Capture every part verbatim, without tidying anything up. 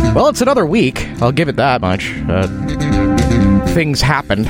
Well, it's another week. I'll give it that much. Uh, things happened.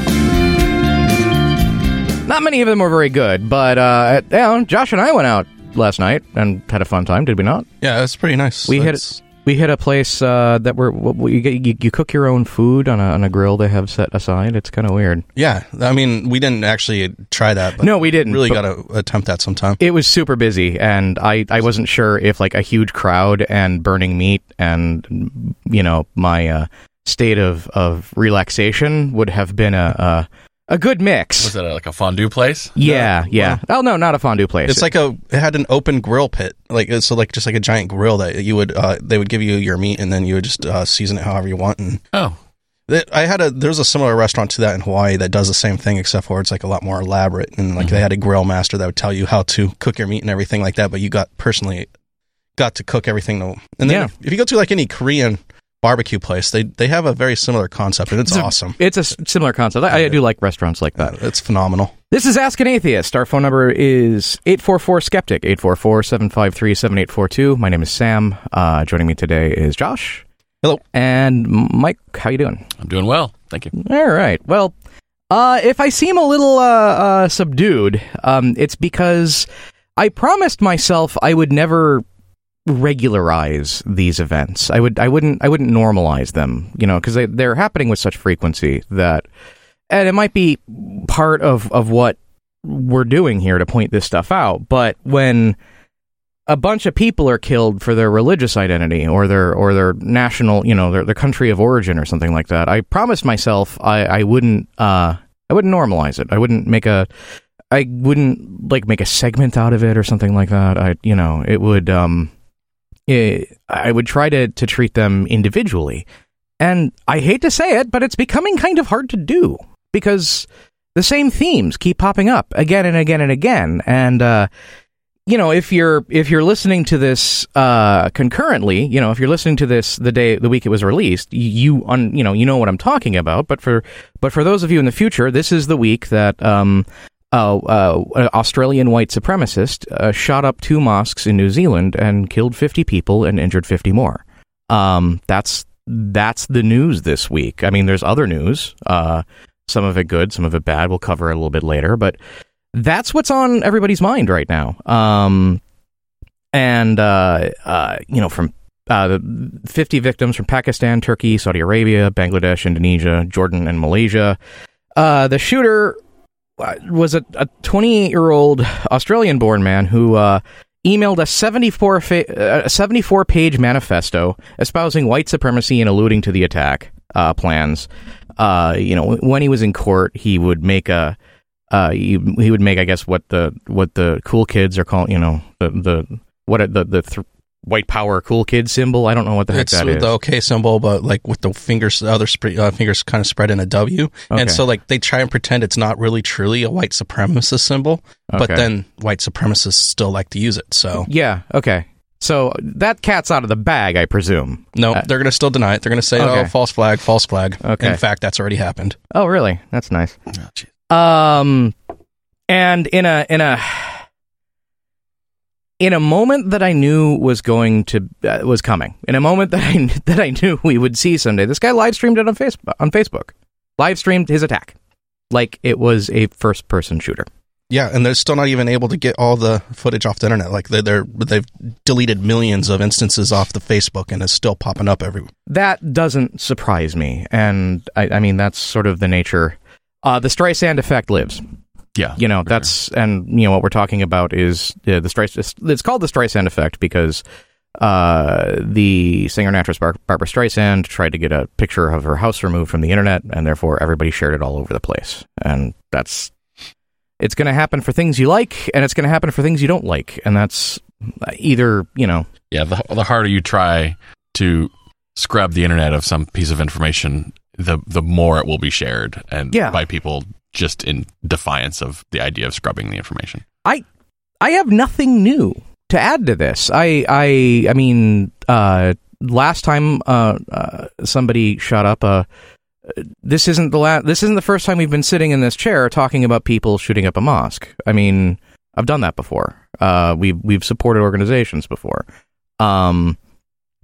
Not many of them were very good, but uh, you know, Josh and I went out last night and had a fun time. Did we not? Yeah, it was pretty nice. We That's... hit we hit a place uh, that where you, you you cook your own food on a on a grill they have set aside. It's kind of weird. Yeah, I mean, we didn't actually try that. But no, we didn't. Really got to attempt that sometime. It was super busy, and I, I wasn't sure if like a huge crowd and burning meat and you know my uh, state of, of relaxation would have been a. a A good mix. Was it a, like a fondue place? Yeah, no, yeah. Well, oh no, not a fondue place. It's like a. It had an open grill pit, like so, like just like a giant grill that you would. Uh, they would give you your meat, and then you would just uh, season it however you want. And oh, it, I had a. There's a similar restaurant to that in Hawaii that does the same thing, except for it's like a lot more elaborate. And like mm-hmm. they had a grill master that would tell you how to cook your meat and everything like that. But you got personally got to cook everything. To, and then yeah. if, if you go to like any Korean barbecue place, they they have a very similar concept, and it's, it's a, awesome. It's a similar concept. I, I do like restaurants like that. Uh, it's phenomenal. This is Ask an Atheist. Our phone number is eight four four skeptic, eight four four, seven five three, seven eight four two. My name is Sam. Uh, joining me today is Josh. Hello. And Mike, how you doing? I'm doing well. Thank you. All right. Well, uh, if I seem a little uh, uh, subdued, um, it's because I promised myself I would never regularize these events. I would I wouldn't I wouldn't normalize them, you know, because they, they're happening with such frequency that, and it might be part of, of what we're doing here to point this stuff out, but when a bunch of people are killed for their religious identity or their or their national, you know, their, their country of origin or something like that, I promised myself I, I wouldn't uh I wouldn't normalize it. I wouldn't make a I wouldn't like make a segment out of it or something like that. I you know, it would um It, I would try to, to treat them individually. And I hate to say it, but it's becoming kind of hard to do because the same themes keep popping up again and again and again. And, uh, you know, if you're if you're listening to this uh, concurrently, you know, if you're listening to this the day, the week it was released, you un, you know, you know what I'm talking about. But for but for those of you in the future, this is the week that um, Uh, uh, an Australian white supremacist uh, shot up two mosques in New Zealand and killed fifty people and injured fifty more. Um, that's that's the news this week. I mean, there's other news, uh, some of it good, some of it bad. We'll cover it a little bit later, but that's what's on everybody's mind right now. Um, and, uh, uh, you know, from uh, fifty victims from Pakistan, Turkey, Saudi Arabia, Bangladesh, Indonesia, Jordan, and Malaysia. Uh, the shooter was a, a twenty-eight-year-old Australian-born man who uh, emailed a seventy-four fa- a seventy-four page manifesto espousing white supremacy and alluding to the attack uh, plans. Uh, you know, when he was in court, he would make a uh, he, he would make, I guess, what the what the cool kids are calling, you know, the the what the the th- white power cool kid symbol. I don't know what the heck it's that is. It's the OK symbol, but like with the fingers, the other sp- uh, fingers kind of spread in a W. Okay. And so like they try and pretend it's not really truly a white supremacist symbol, okay. But then white supremacists still like to use it. So yeah, okay. So that cat's out of the bag, I presume. No, uh, they're going to still deny it. They're going to say, okay. oh, false flag, false flag. Okay. In fact, that's already happened. Oh, really? That's nice. Oh, um, and in a in a in a moment that I knew was going to uh, was coming, in a moment that I that I knew we would see someday, this guy live streamed it on Facebook. On Facebook, live streamed his attack like it was a first person shooter. Yeah, and they're still not even able to get all the footage off the internet. Like they're, they're they've deleted millions of instances off the Facebook, and it's still popping up everywhere. That doesn't surprise me, and I, I mean that's sort of the nature. Uh, the Streisand effect lives. Yeah, you know that's sure. And you know what we're talking about is uh, the Streisand. It's called the Streisand effect because uh, the singer and actress Bar- Barbara Streisand tried to get a picture of her house removed from the internet, and therefore everybody shared it all over the place, and that's. It's going to happen for things you like, and it's going to happen for things you don't like, and that's either, you know... Yeah, the, the harder you try to scrub the internet of some piece of information, the the more it will be shared, and yeah. by people just in defiance of the idea of scrubbing the information. I I have nothing new to add to this. I, I, I mean, uh, last time uh, uh, somebody shot up a... This isn't the la- This isn't the first time we've been sitting in this chair talking about people shooting up a mosque. I mean, I've done that before. Uh, we've we've supported organizations before. Um,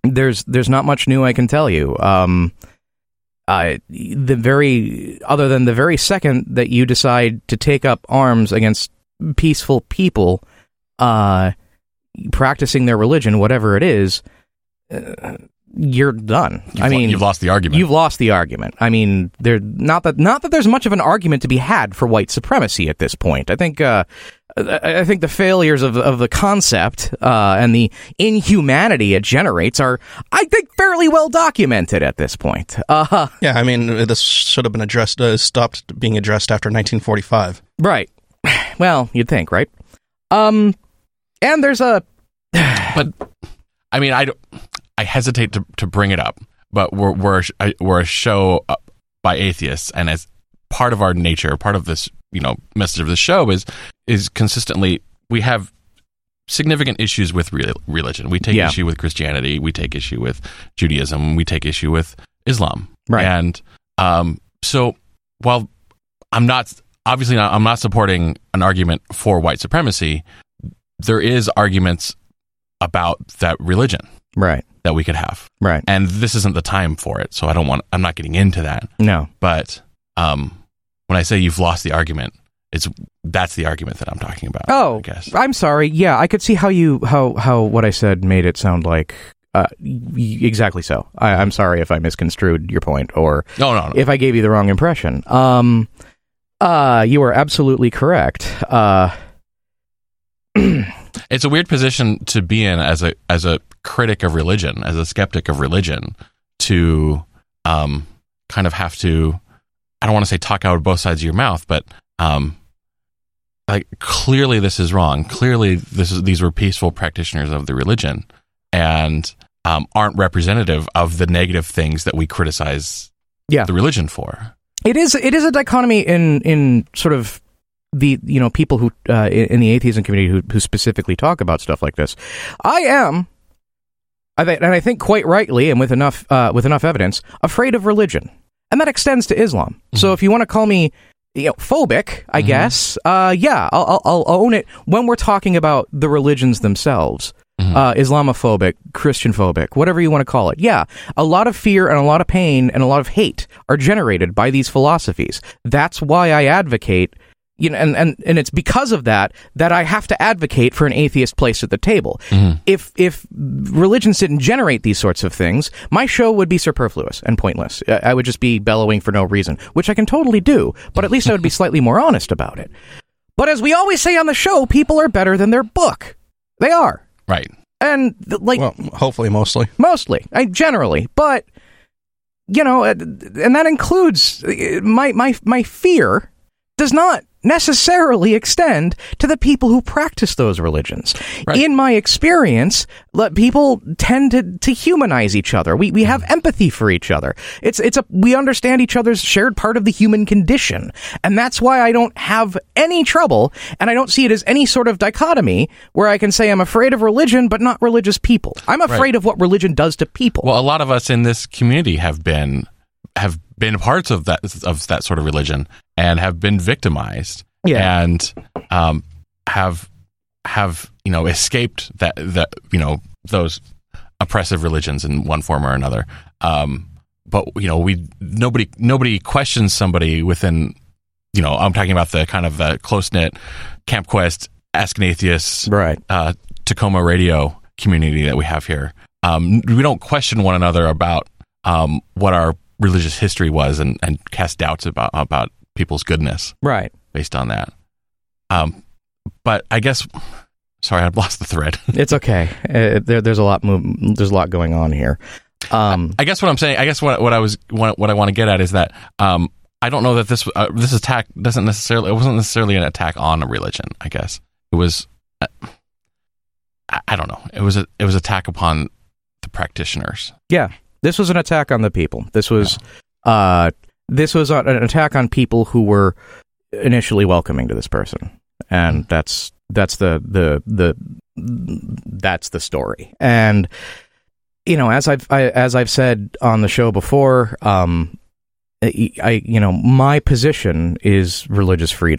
there's there's not much new I can tell you. Um, uh, the very other than the very second that you decide to take up arms against peaceful people, uh, practicing their religion, whatever it is, uh, you're done. You've I mean, you've lost the argument. You've lost the argument. I mean, there not that not that there's much of an argument to be had for white supremacy at this point. I think uh, I think the failures of of the concept uh, and the inhumanity it generates are, I think, fairly well documented at this point. Uh, yeah, I mean, this should have been addressed, uh, stopped being addressed after nineteen forty-five. Right. Well, you'd think, right? Um, and there's a, but I mean, I don't. I hesitate to, to bring it up, but we're we're a, we're a show by atheists, and as part of our nature, part of this, you know, message of the show is is consistently we have significant issues with re- religion. We take yeah. issue with Christianity, we take issue with Judaism, we take issue with Islam, right? And um, so while I'm not obviously not, I'm not supporting an argument for white supremacy, there is arguments about that religion. Right. That we could have. Right. And this isn't the time for it, so I don't want, I'm not getting into that. No. But um, when I say you've lost the argument, it's that's the argument that I'm talking about. Oh, I guess. I'm sorry. Yeah, I could see how you, how, how what I said made it sound like, uh, y- exactly so. I, I'm sorry if I misconstrued your point, or no, no, no. if I gave you the wrong impression. Um, uh, you are absolutely correct. Uh, It's a weird position to be in as a as a critic of religion, as a skeptic of religion, to um, kind of have to, I don't want to say talk out of both sides of your mouth, but um, like clearly this is wrong. Clearly this is these were peaceful practitioners of the religion and um, aren't representative of the negative things that we criticize yeah. the religion for. It is it is a dichotomy in in sort of the, you know, people who uh, in the atheism community who, who specifically talk about stuff like this. I am, I th- and I think quite rightly, and with enough uh, with enough evidence, afraid of religion, and that extends to Islam. Mm-hmm. So if you want to call me, you know, phobic, I mm-hmm. guess, uh, yeah, I'll, I'll, I'll own it when we're talking about the religions themselves. Mm-hmm. Uh, Islamophobic, Christian phobic, whatever you want to call it. Yeah, a lot of fear and a lot of pain and a lot of hate are generated by these philosophies. That's why I advocate. You know, and, and, and it's because of that that I have to advocate for an atheist place at the table. Mm-hmm. If if religions didn't generate these sorts of things, my show would be superfluous and pointless. I would just be bellowing for no reason, which I can totally do, but at least I would be slightly more honest about it. But as we always say on the show, people are better than their book. They are. Right. And, like... Well, hopefully, mostly. Mostly. I, generally. But, you know, and that includes... My, my, my fear does not necessarily extend to the people who practice those religions. Right. In my experience, let people tend to, to humanize each other. We we have empathy for each other. It's it's a we understand each other's shared part of the human condition, and that's why I don't have any trouble, and I don't see it as any sort of dichotomy where I can say I'm afraid of religion but not religious people. I'm afraid right. of what religion does to people. Well, a lot of us in this community have been have been parts of that of that sort of religion and have been victimized, yeah. and um, have have you know escaped that that you know those oppressive religions in one form or another. Um, but you know we nobody nobody questions somebody within you know I'm talking about the kind of the close knit Camp Quest, Ask an Atheist, right? Uh, Tacoma Radio community that we have here. Um, we don't question one another about um, what our religious history was and, and cast doubts about about people's goodness, right? Based on that. Um, but I guess, sorry, I've lost the thread. It's okay. Uh, there, there's a lot. Move, there's a lot going on here. Um, I, I guess what I'm saying. I guess what what I was what, what I want to get at is that um, I don't know that this uh, this attack doesn't necessarily. It wasn't necessarily an attack on a religion. I guess it was. Uh, I, I don't know. It was a it was an attack upon the practitioners. Yeah. This was an attack on the people. This was, yeah. uh, this was an attack on people who were initially welcoming to this person, and that's that's the the the that's the story. And you know, as I've I, as I've said on the show before, um, I you know my position is religious freedom.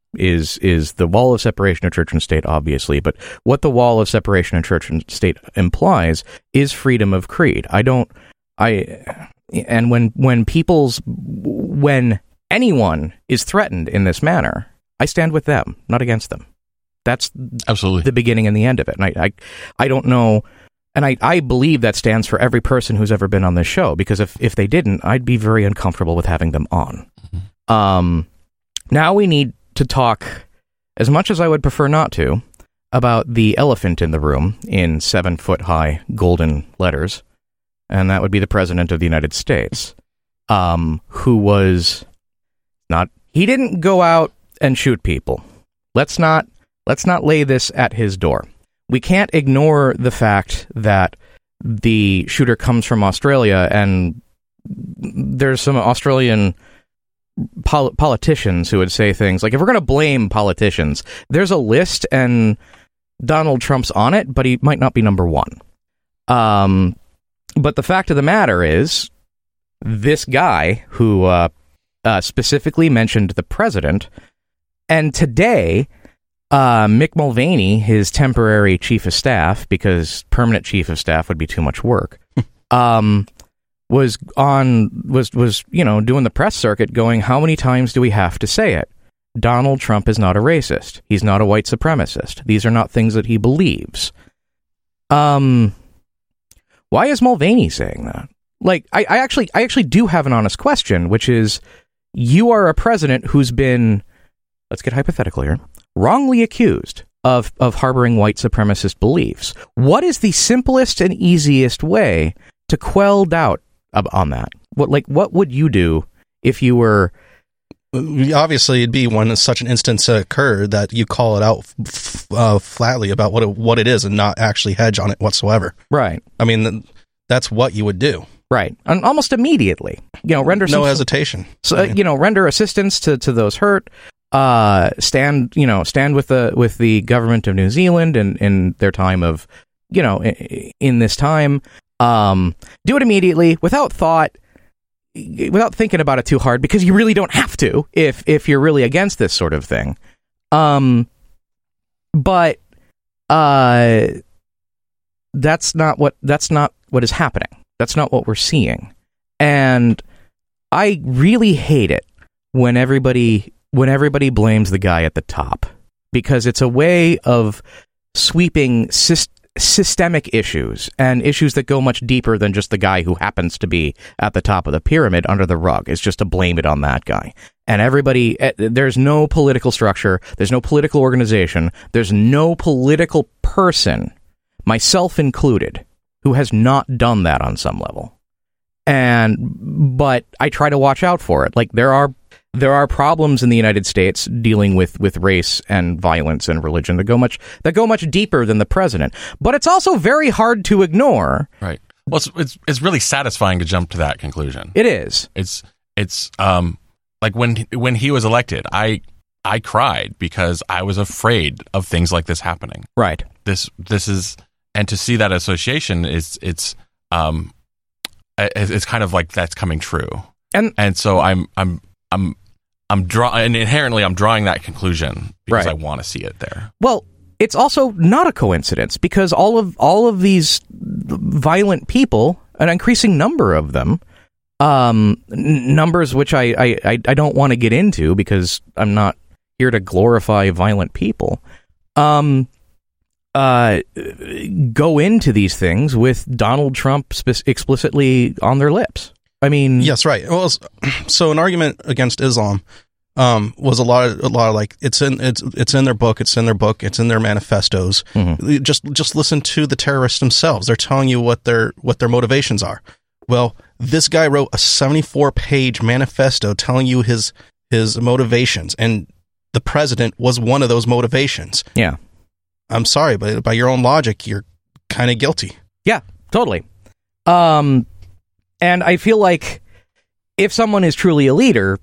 is is the wall of separation of church and state, obviously, but what the wall of separation of church and state implies is freedom of creed. I don't, I, and when when people's, when anyone is threatened in this manner, I stand with them, not against them. That's absolutely the beginning and the end of it. And I, I, I don't know, and I, I believe that stands for every person who's ever been on this show, because if, if they didn't, I'd be very uncomfortable with having them on. Mm-hmm. Um, now we need to talk, as much as I would prefer not to, about the elephant in the room in seven-foot-high golden letters, and that would be the President of the United States, um, who was not... He didn't go out and shoot people. Let's not let's not lay this at his door. We can't ignore the fact that the shooter comes from Australia, and there's some Australian pol- politicians who would say things like, if we're going to blame politicians, there's a list and Donald Trump's on it, but he might not be number one. Um, but the fact of the matter is, this guy who uh, uh, specifically mentioned the president, and today, uh, Mick Mulvaney, his temporary chief of staff, because permanent chief of staff would be too much work, um, was on was was you know doing the press circuit, going, how many times do we have to say it? Donald Trump is not a racist. He's not a white supremacist. These are not things that he believes. Um, why is Mulvaney saying that? Like, I, I actually I actually do have an honest question, which is, you are a president who's been, let's get hypothetical here, wrongly accused of, of harboring white supremacist beliefs. What is the simplest and easiest way to quell doubt on that? What like what would you do if you were... Obviously, it'd be when such an instance occurred that you call it out f- uh, flatly about what it, what it is, and not actually hedge on it whatsoever. Right. I mean, that's what you would do. Right. And almost immediately. You know, render no some, hesitation. So, I mean, you know, render assistance to, to those hurt. Uh, stand, you know, stand with the with the government of New Zealand in, in their time of, you know, in, in this time. Um, do it immediately without thought. Without thinking about it too hard, because you really don't have to if if you're really against this sort of thing. Um, but uh, that's not what that's not what is happening. That's not what we're seeing, and I really hate it when everybody when everybody blames the guy at the top, because it's a way of sweeping system. systemic issues and issues that go much deeper than just the guy who happens to be at the top of the pyramid under the rug. It's just to blame it on that guy. And everybody, there's no political structure, there's no political organization, there's no political person, myself included, who has not done that on some level. And, but I try to watch out for it. Like, there are There are problems in the United States dealing with, with race and violence and religion that go much that go much deeper than the president. But it's also very hard to ignore. Right. Well, it's it's, it's really satisfying to jump to that conclusion. It is. It's it's um like when when he was elected, I I cried because I was afraid of things like this happening. Right. This this is and to see that association is it's um it's kind of like that's coming true. And and so I'm I'm I'm I'm draw and inherently I'm drawing that conclusion because right. I want to see it there. Well, it's also not a coincidence, because all of all of these violent people, an increasing number of them, um, n- numbers which I, I, I don't want to get into because I'm not here to glorify violent people, um, uh, go into these things with Donald Trump spe- explicitly on their lips. I mean, yes, right. Well, so an argument against Islam um, was a lot of a lot of like it's in it's it's in their book, it's in their book, it's in their manifestos. Mm-hmm. Just just listen to the terrorists themselves. They're telling you what their what their motivations are. Well, this guy wrote a seventy-four page manifesto telling you his his motivations, and the president was one of those motivations. Yeah, I'm sorry, but by your own logic, you're kind of guilty. Yeah, totally. Um. And I feel like if someone is truly a leader,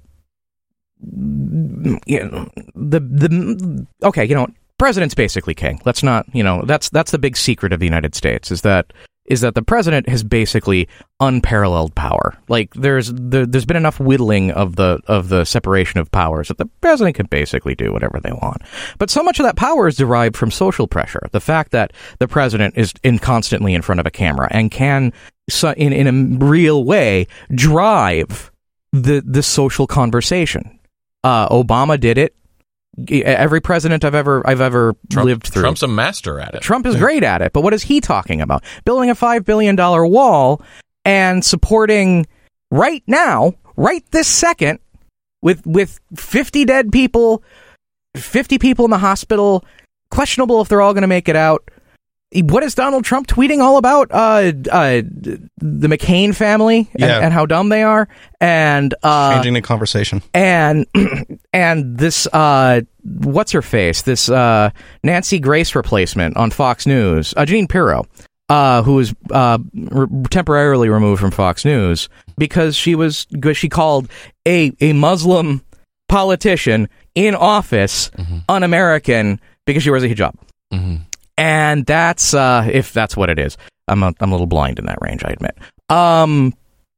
you know, the the okay, you know, president's basically king. Let's not, you know, that's that's the big secret of the United States, is that is that the president has basically unparalleled power. Like there's there, there's been enough whittling of the of the separation of powers that the president can basically do whatever they want. But so much of that power is derived from social pressure. The fact that the president is in constantly in front of a camera and can, in in a real way, drive the the social conversation. Uh, Obama did it. Every president I've ever I've ever Trump, lived through. Trump's a master at it. Trump is great at it, but what is he talking about? Building a five billion dollar wall and supporting right now, right this second, with with fifty dead people, fifty people in the hospital, questionable if they're all going to make it out. What is Donald Trump tweeting all about? Uh, uh, the McCain family and, yeah. and how dumb they are, and uh, changing the conversation, and and this uh, what's her face? This uh, Nancy Grace replacement on Fox News, uh, Jeanine Pirro, uh, who was uh, re- temporarily removed from Fox News because she was she called a a Muslim politician in office mm-hmm. un-American because she wears a hijab. Mm-hmm. And that's, uh, if that's what it is. I'm a, I'm a little blind in that range, I admit. Um,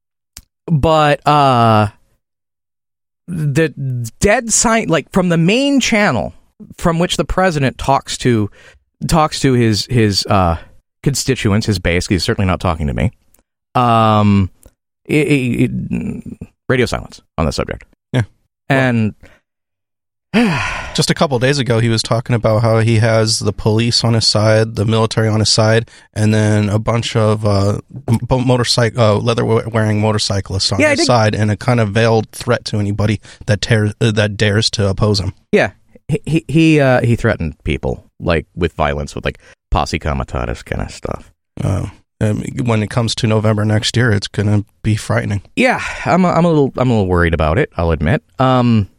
but, uh, the dead sign, like, from the main channel from which the president talks to, talks to his, his, uh, constituents, his base, he's certainly not talking to me, um, it, it, it, radio silence on the subject. Yeah. And... Well, just a couple of days ago, he was talking about how he has the police on his side, the military on his side, and then a bunch of uh, motorcycle, uh, leather-wearing motorcyclists on yeah, his side, and a kind of veiled threat to anybody that tears, uh, that dares to oppose him. Yeah, he he uh, he threatened people like with violence, with like posse comitatus kind of stuff. Uh, um, when it comes to November next year, it's going to be frightening. Yeah, I'm a, I'm a little I'm a little worried about it. I'll admit. Um.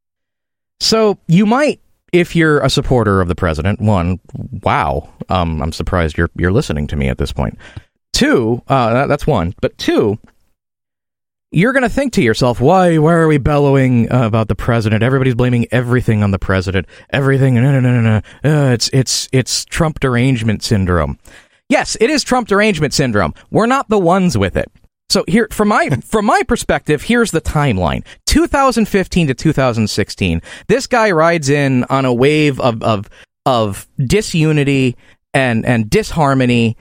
So you might, if you're a supporter of the president, one, wow, um, I'm surprised you're you're listening to me at this point. Two, uh, that, that's one, but two, you're going to think to yourself, why why are we bellowing uh, about the president? Everybody's blaming everything on the president. Everything, no, no, no, no, no. Uh, it's it's it's Trump derangement syndrome. Yes, it is Trump derangement syndrome. We're not the ones with it. So here, from my from my perspective, here's the timeline: two thousand fifteen to two thousand sixteen. This guy rides in on a wave of of of disunity and and disharmony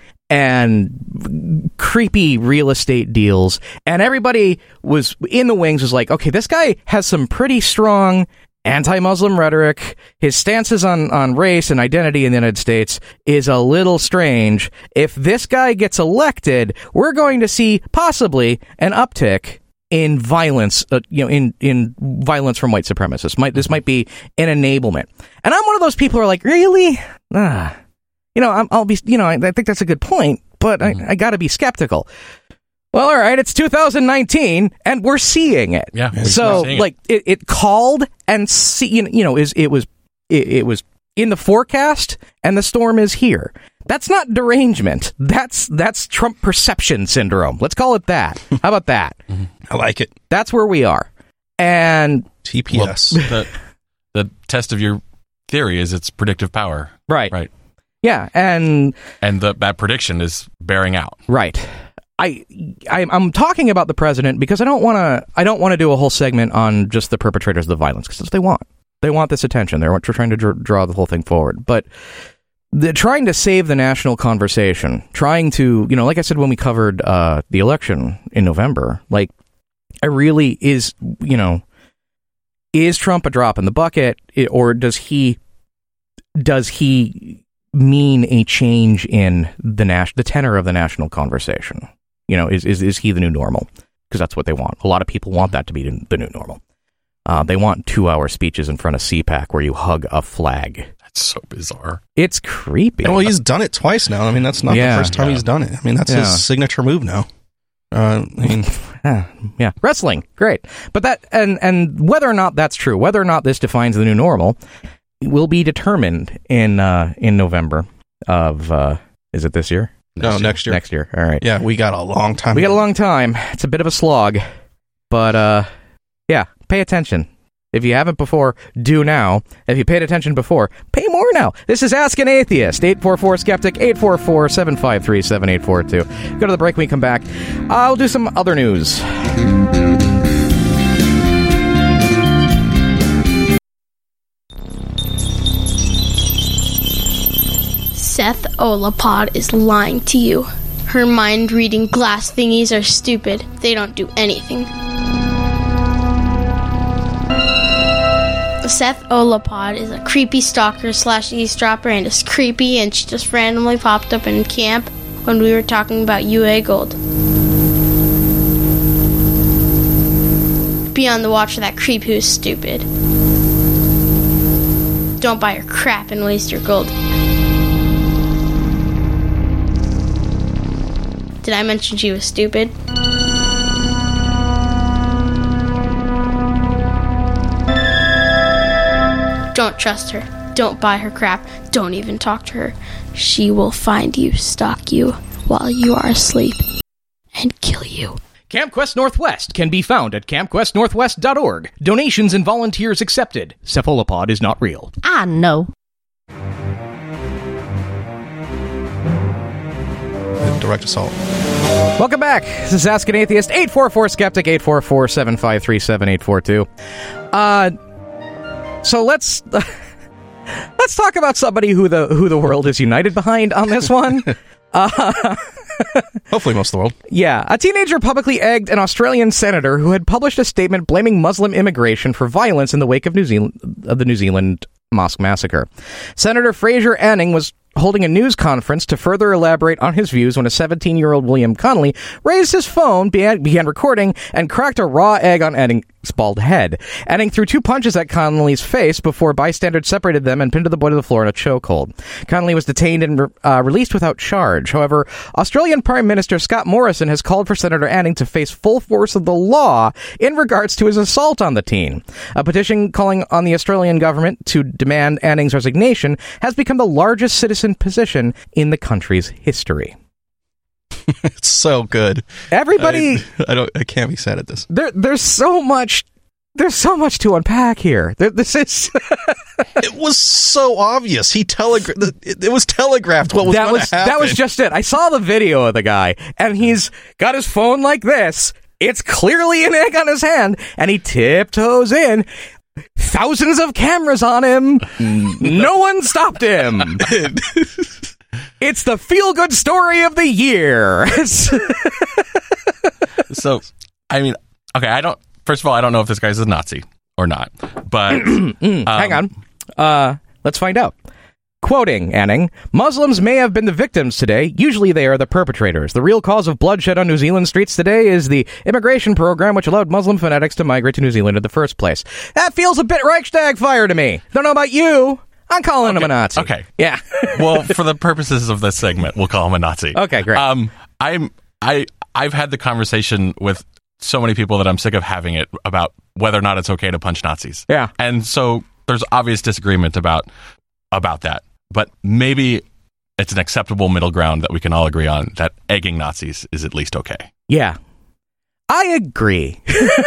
and creepy real estate deals, and everybody was in the wings. Was like, okay, this guy has some pretty strong anti-Muslim rhetoric. His stances on, on race and identity in the United States is a little strange. If this guy gets elected, we're going to see possibly an uptick in violence, uh, you know, in, in violence from white supremacists. Might, this might be an enablement. And I'm one of those people who are like, really? Ah. You know, I'm, I'll be, you know, I, I think that's a good point, but I, I got to be skeptical. Well, all right, it's two thousand nineteen, and we're seeing it. Yeah. So, like, it. It, it called and see, you know, is it was it, it was in the forecast, and the storm is here. That's not derangement. That's that's Trump perception syndrome. Let's call it that. How about that? I like it. That's where we are. And T P S. Well, the, the test of your theory is its predictive power. Right. Right. Yeah, and and the, that prediction is bearing out. Right. I, I I'm talking about the president because I don't want to I don't want to do a whole segment on just the perpetrators of the violence, because that's what they want. They want this attention. They're trying to dr- draw the whole thing forward. But they're trying to save the national conversation, trying to, you know, like I said when we covered uh, the election in November, like, I really is, you know, is Trump a drop in the bucket, or does he does he mean a change in the nas- the tenor of the national conversation? You know, is, is is he the new normal? Because that's what they want. A lot of people want that to be the new normal. Uh, they want two-hour speeches in front of C PAC where you hug a flag. That's so bizarre. It's creepy. Well, he's done it twice now. I mean, that's not yeah, the first time yeah. he's done it. I mean, that's yeah. his signature move now. Uh, I mean, yeah, wrestling, great. But that, and and whether or not that's true, whether or not this defines the new normal, will be determined in uh, in November of. Uh, is it this year? No, next next year. Next year. All right. Yeah, we got a long time. We got a long time. It's a bit of a slog, but uh, yeah, pay attention. If you haven't before, do now. If you paid attention before, pay more now. This is Ask an Atheist. eight four four Skeptic, eight four four, seven five three, seven eight four two. Go to the break when we come back. I'll do some other news. Seth Olapod is lying to you. Her mind-reading glass thingies are stupid. They don't do anything. Seth Olapod is a creepy stalker slash eavesdropper and is creepy, and she just randomly popped up in camp when we were talking about U A Gold. Be on the watch for that creep who's stupid. Don't buy her crap and waste your gold. Did I mention she was stupid? Don't trust her. Don't buy her crap. Don't even talk to her. She will find you, stalk you while you are asleep, and kill you. Camp Quest Northwest can be found at camp quest northwest dot org. Donations and volunteers accepted. Cephalopod is not real. I know. Direct assault. Welcome back. This is Ask an Atheist. eight four four Skeptic, eight four four, seven five three, seven eight four two. Uh, so let's let's talk about somebody who the who the world is united behind on this one. uh, Hopefully most of the world. Yeah. A teenager publicly egged an Australian senator who had published a statement blaming Muslim immigration for violence in the wake of New Zealand of the New Zealand mosque massacre. Senator Fraser Anning was holding a news conference to further elaborate on his views when a seventeen-year-old William Connolly raised his phone, began, began recording, and cracked a raw egg on Anning's bald head. Anning threw two punches at Connolly's face before bystanders separated them and pinned the boy to the floor in a chokehold. Connolly was detained and uh, released without charge. However, Australian Prime Minister Scott Morrison has called for Senator Anning to face full force of the law in regards to his assault on the teen. A petition calling on the Australian government to demand Anning's resignation has become the largest citizen position in the country's history. It's so good. Everybody, I, I don't. I can't be sad at this. There, there's so much. There's so much to unpack here. There, this is. It was so obvious. He telegraphed. It, it was telegraphed what was that going was to happen. that was just it. I saw the video of the guy, and he's got his phone like this. It's clearly an egg on his hand, and he tiptoes in. Thousands of cameras on him. No one stopped him. It's the feel-good story of the year. So, I mean, okay, I don't... First of all, I don't know if this guy's a Nazi or not, but... um, Hang on. Uh, let's find out. Quoting Anning, Muslims may have been the victims today. Usually they are the perpetrators. The real cause of bloodshed on New Zealand streets today is the immigration program which allowed Muslim fanatics to migrate to New Zealand in the first place. That feels a bit Reichstag fire to me. Don't know about you. I'm calling okay. him a Nazi. Okay. Yeah. Well, for the purposes of this segment, we'll call him a Nazi. Okay, great. Um, I'm I I've had the conversation with so many people that I'm sick of having it about whether or not it's okay to punch Nazis. Yeah. And so there's obvious disagreement about about that. But maybe it's an acceptable middle ground that we can all agree on that egging Nazis is at least okay. Yeah. I agree.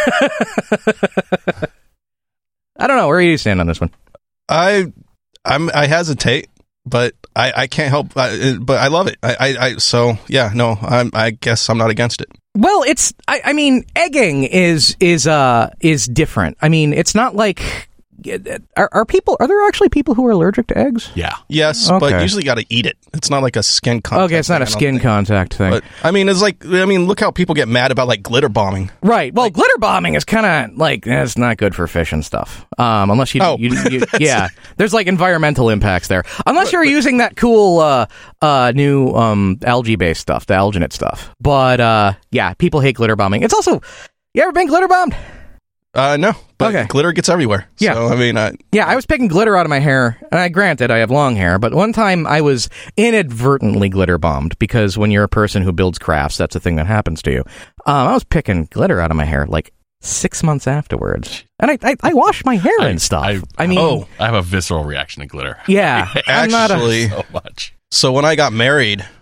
I don't know. Where do you stand on this one? I I'm I hesitate, but I, I can't help. I, but I love it. I, I, I so yeah. No, I'm. I guess I'm not against it. Well, it's. I, I mean, egging is is uh is different. I mean, it's not like. Are, are people? Are there actually people who are allergic to eggs? Yeah. Yes, okay. but usually got to eat it. It's not like a skin contact. Okay, it's not thing, a skin think. contact thing. But I mean, it's like I mean, look how people get mad about like glitter bombing. Right. Well, like, glitter bombing is kind of like it's not good for fish and stuff. Um, unless you, oh, you, you yeah, there's like environmental impacts there. Unless you're using that cool uh, uh, new um, algae-based stuff, the alginate stuff. But uh, yeah, people hate glitter bombing. It's also, you ever been glitter bombed? Uh, no, but okay. Glitter gets everywhere. Yeah. So, I mean, I, yeah, I was picking glitter out of my hair, and I granted I have long hair, but one time I was inadvertently glitter bombed because when you're a person who builds crafts, that's a thing that happens to you. Um, I was picking glitter out of my hair like six months afterwards, and I I, I washed my hair I, and stuff. I, I mean, oh, I have a visceral reaction to glitter. Yeah, I'm not actually, a, so much. So when I got married,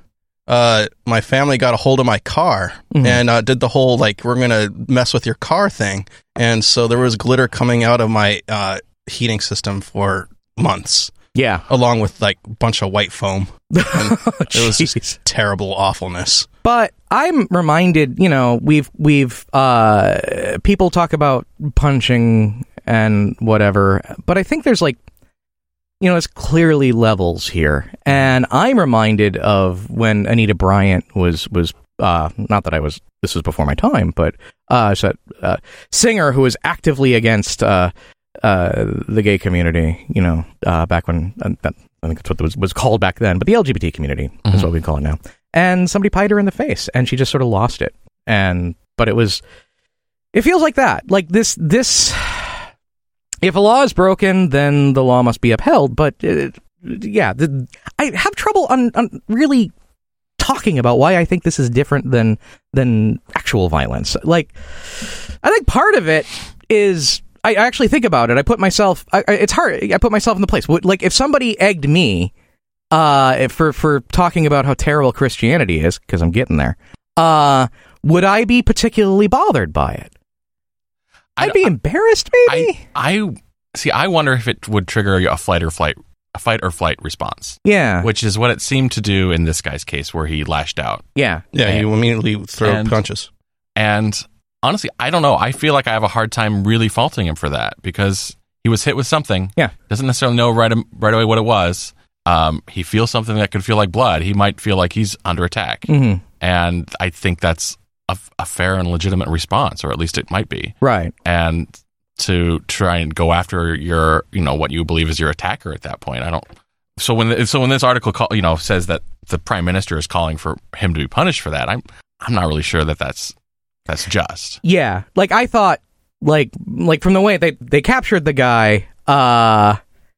uh, my family got a hold of my car mm-hmm. and uh, did the whole, like, we're going to mess with your car thing. And so there was glitter coming out of my uh, heating system for months. Yeah. Along with, like, a bunch of white foam. Oh, it was just terrible awfulness. But I'm reminded, you know, we've, we've, uh, people talk about punching and whatever, but I think there's, like, you know, there's clearly levels here. And I'm reminded of when Anita Bryant was, was uh, not that I was, this was before my time, but uh, so, uh, singer who was actively against uh, uh, the gay community, you know, uh, back when, uh, that, I think that's what it was, was called back then, but the L G B T community mm-hmm. is what we call it now. And somebody pied her in the face, and she just sort of lost it. And, but it was, it feels like that. Like this, this... If a law is broken, then the law must be upheld. But uh, yeah, the, I have trouble on, on really talking about why I think this is different than than actual violence. Like, I think part of it is I actually think about it. I put myself. I, it's hard. I put myself in the place. Like, if somebody egged me uh, for for talking about how terrible Christianity is, because I'm getting there, uh, would I be particularly bothered by it? I'd be embarrassed, maybe. I, I see. I wonder if it would trigger a flight or flight, a fight or flight response. Yeah, which is what it seemed to do in this guy's case, where he lashed out. Yeah, yeah. And, you immediately throw and, punches. And honestly, I don't know. I feel like I have a hard time really faulting him for that because he was hit with something. Yeah, doesn't necessarily know right right away what it was. Um, he feels something that could feel like blood. He might feel like he's under attack, mm-hmm. and I think that's A, a fair and legitimate response, or at least it might be. Right. And to try and go after your, you know, what you believe is your attacker at that point, I don't. So when so when this article, call, you know, says that the prime minister is calling for him to be punished for that, I'm I'm not really sure that that's that's just. Yeah, like I thought, like like from the way they they captured the guy, uh,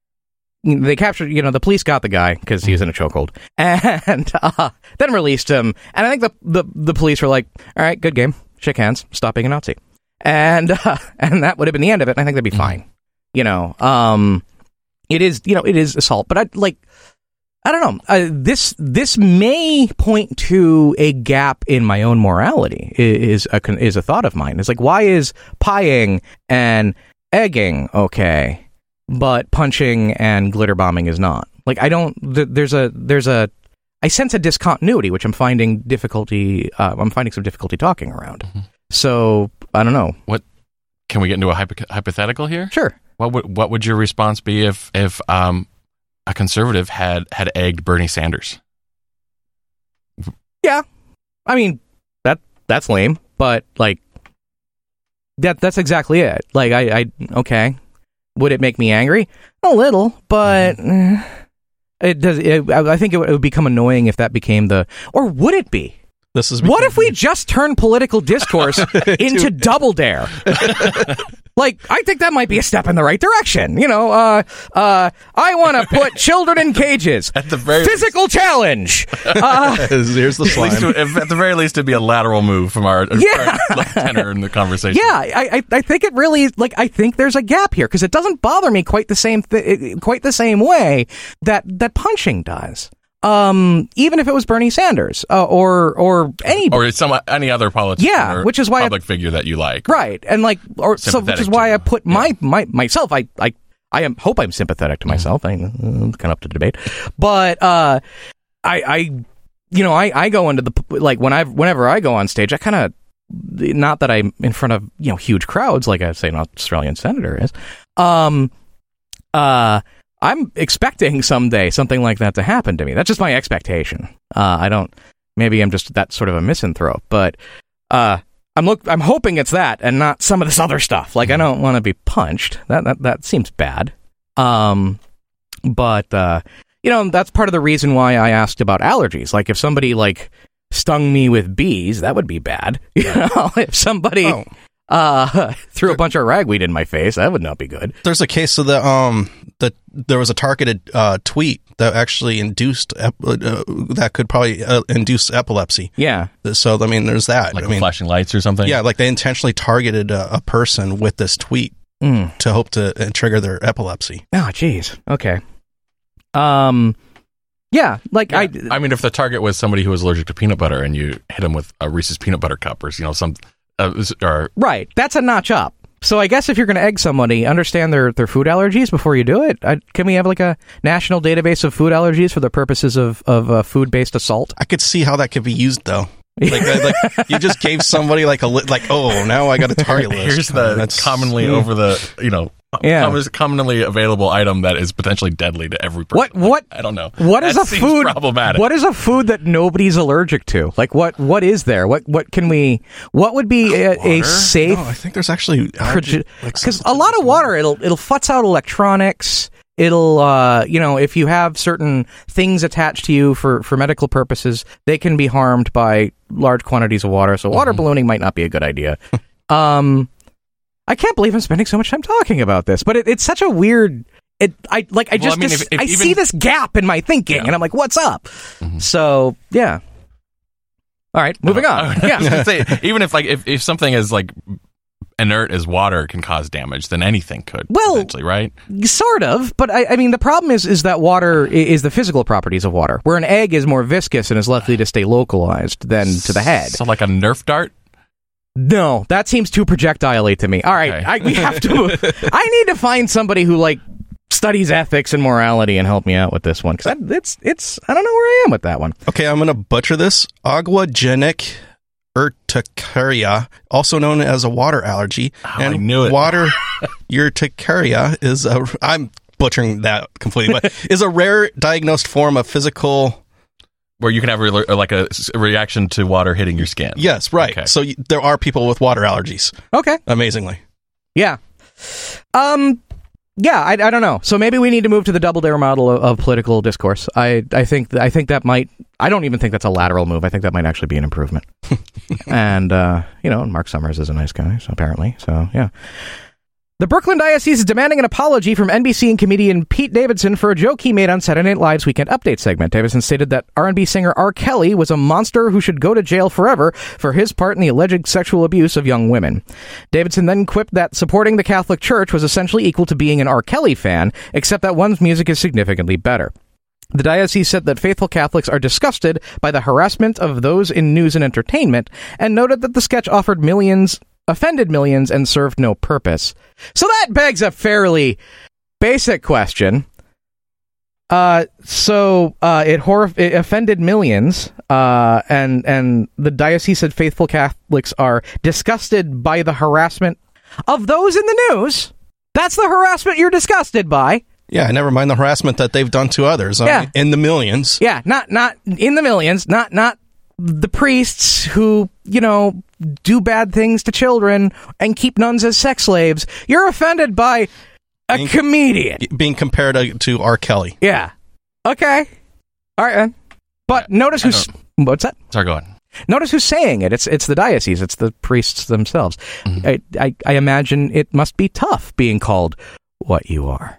they captured, you know, the police got the guy because he was in a chokehold, and uh, then released him. And I think the, the the police were like, "All right, good game, shake hands, stop being a Nazi," and uh, and that would have been the end of it. And I think that'd be fine. Mm-hmm. You know, um, it is, you know, it is assault, but I like, I don't know. Uh, this this may point to a gap in my own morality. Is a is a thought of mine. It's like, why is pieing and egging okay, but punching and glitter bombing is not? Like, I don't. Th- there's a there's a. I sense a discontinuity, which I'm finding difficulty. Uh, I'm finding some difficulty talking around. Mm-hmm. So I don't know. What can we get into a hypo- hypothetical here? Sure. What would what would your response be if if um a conservative had had egged Bernie Sanders? Yeah, I mean that that's lame, but like that that's exactly it. Like I, I okay. Would it make me angry? A little, but mm. it does. It, I think it would, it would become annoying if that became the. Or would it be? This is. What if we just turn political discourse into Double Dare? Like, I think that might be a step in the right direction. You know, uh, uh, I want to put children in cages. At the very physical least. challenge. Uh, Here's the slime. At, least, at the very least, it'd be a lateral move from our yeah. tenor in the conversation. Yeah, I, I, I think it really like. I think there's a gap here because it doesn't bother me quite the same, th- quite the same way that that punching does. Um, even if it was Bernie Sanders uh, or or any or some any other politician, yeah, or kind of public I, figure that you like, right? And like, or so, which is why I put my yeah. my myself. I I I am hope I'm sympathetic to myself. Mm-hmm. I uh, kind of up to debate, but uh, I I you know I, I go into the like when I whenever I go on stage, I kind of not that I'm in front of you know huge crowds like I say an Australian senator is, um, uh. I'm expecting someday something like that to happen to me. That's just my expectation. Uh, I don't. Maybe I'm just that sort of a misanthrope, but uh, I'm look. I'm hoping it's that and not some of this other stuff. Like I don't want to be punched. That that that seems bad. Um, but uh, you know that's part of the reason why I asked about allergies. Like if somebody like stung me with bees, that would be bad. You know, if somebody. Oh. Uh, threw a bunch of ragweed in my face. That would not be good. There's a case of the um that there was a targeted uh, tweet that actually induced ep- uh, that could probably uh, induce epilepsy. Yeah. So I mean, there's that. Like I mean, flashing lights or something. Yeah, like they intentionally targeted a, a person with this tweet mm. to hope to uh, trigger their epilepsy. Oh, jeez. Okay. Um. Yeah, like yeah. I. I mean, if the target was somebody who was allergic to peanut butter, and you hit them with a Reese's peanut butter cup, or you know, some, uh, or right, that's a notch up. So I guess if you're going to egg somebody, understand their, their food allergies before you do it. I, can we have like a national database of food allergies for the purposes of, of uh, food-based assault? I could see how that could be used, though. Like, like you just gave somebody like a li- like, oh, now I got a target list. Here's the That's, commonly mm. over the, you know, yeah. commonly available item that is potentially deadly to every person. What? What? I don't know. What is that a seems food? Problematic. What is a food that nobody's allergic to? Like what? What is there? What? What can we? What would be a, a safe? No, I think there's actually because like a lot of water it'll it'll futz out electronics. It'll, uh, you know, if you have certain things attached to you for, for medical purposes, they can be harmed by large quantities of water. So water mm-hmm. ballooning might not be a good idea. um, I can't believe I'm spending so much time talking about this, but it, it's such a weird. It, I like, I just, well, I, mean, dis- if, if I even, see this gap in my thinking, yeah. and I'm like, what's up? Mm-hmm. So yeah. All right, moving oh, on. Yeah, I was gonna say, even if like if, if something is like inert as water can cause damage, then anything could. Well, potentially, right? Sort of, but I, I mean, the problem is is that water is the physical properties of water, where an egg is more viscous and is likely to stay localized than to the head. So, like a Nerf dart. No, that seems too projectile-y to me. All right, okay. I, we have to. I need to find somebody who like studies ethics and morality and help me out with this one because it's it's. I don't know where I am with that one. Okay, I'm gonna butcher this. Aquagenic urticaria, also known as a water allergy, oh, and I knew it. Water urticaria is a. I'm butchering that completely, but is a rare diagnosed form of physical. Where you can have re- like a reaction to water hitting your skin. Yes, right. Okay. So y- there are people with water allergies. Okay. Amazingly. Yeah. Um. Yeah, I, I don't know. So maybe we need to move to the double dare model of, of political discourse. I I think I think that might. I don't even think that's a lateral move. I think that might actually be an improvement. and uh, you know, Mark Summers is a nice guy, so apparently. So yeah. The Brooklyn Diocese is demanding an apology from N B C and comedian Pete Davidson for a joke he made on Saturday Night Live's Weekend Update segment. Davidson stated that R and B singer R. Kelly was a monster who should go to jail forever for his part in the alleged sexual abuse of young women. Davidson then quipped that supporting the Catholic Church was essentially equal to being an R. Kelly fan, except that one's music is significantly better. The diocese said that faithful Catholics are disgusted by the harassment of those in news and entertainment, and noted that the sketch offered millions... offended millions and served no purpose. So that begs a fairly basic question. Uh, so uh, it, hor- it offended millions, uh, and and the diocese said faithful Catholics are disgusted by the harassment of those in the news. That's the harassment you're disgusted by. Yeah, never mind the harassment that they've done to others. Yeah. Uh, in the millions. Yeah, not not in the millions, not not the priests who, you know, do bad things to children and keep nuns as sex slaves. You're offended by a being, comedian. Being compared to, to R. Kelly. Yeah. Okay. All right, then. But yeah, notice who's... What's that? Sorry, go on. Notice who's saying it. It's it's the diocese. It's the priests themselves. Mm-hmm. I, I, I imagine it must be tough being called what you are.